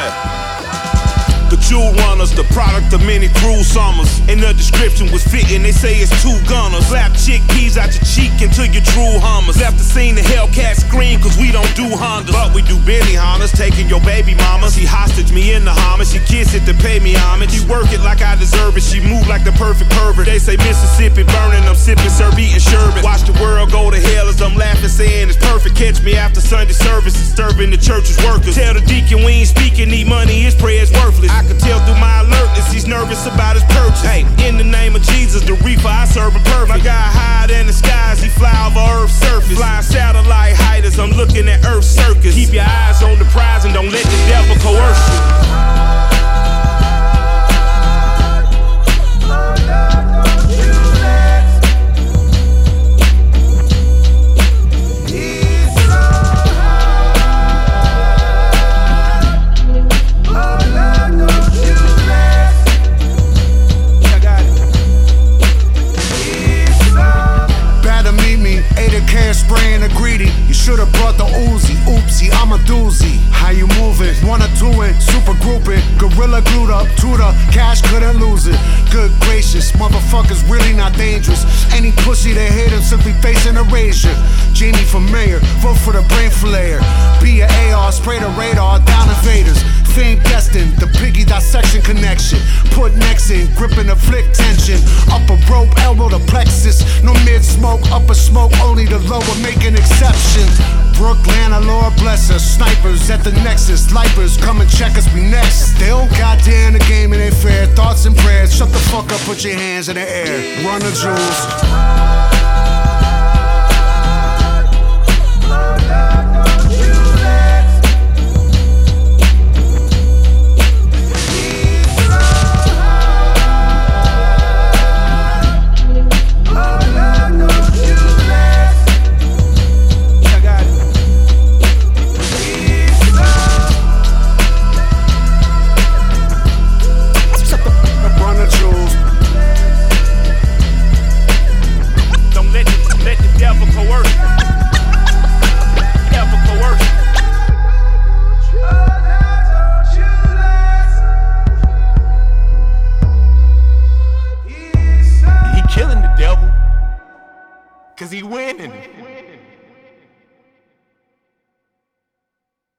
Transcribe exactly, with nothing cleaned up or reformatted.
The jewel runners, the product of many cruel summers. And the description was fitting, they say it's two gunners. Slap chickpeas out your cheek into your true hummers. Left the scene, the Hellcat scream, cause we don't do Hondas. But we do Benny Hondas, taking your baby mama. She hostage me in the Hummer, she kiss it to pay me homage. She work it like I deserve it, she move like the perfect pervert. They say Mississippi burning, I'm sipping syrup, eating sherbet. Watch the world go to hell as I'm laughing, saying it's perfect. Catch me after Sunday service, disturbing the church's workers. Tell the deacon we ain't speaking, need money, his prayer's worthless. I can tell through my alertness, he's nervous about his purchase. Hey, in the name of Jesus, the reefer I serve him perfect. My guy higher than the skies, he fly over Earth's surface. Flying satellite height as I'm looking at Earth's circus. Keep your eyes on the prize and don't let the devil coerce you. Spraying the greedy, you should've brought the Uzi. Oopsie, I'm a doozy. How you moving? Wanna do it? Super grouping, gorilla glued up to the cash, couldn't lose it. Good gracious, motherfuckers really not dangerous. Any pussy that hit him simply facing erasure. Jamie for mayor, vote for the brain flayer. Be a A R, spray the radar, down invaders. Fame destined, the piggy dissection connection. Put necks in, grip and afflict tension. Upper rope, elbow to plexus. No mid smoke, upper smoke, only the lower making exceptions. Brooklyn, our Lord bless us. Snipers at the nexus, lipers come and check us, we next. Still, goddamn, the game it ain't fair. Thoughts and prayers, shut the fuck up, put your hands in the air. Run the jewels.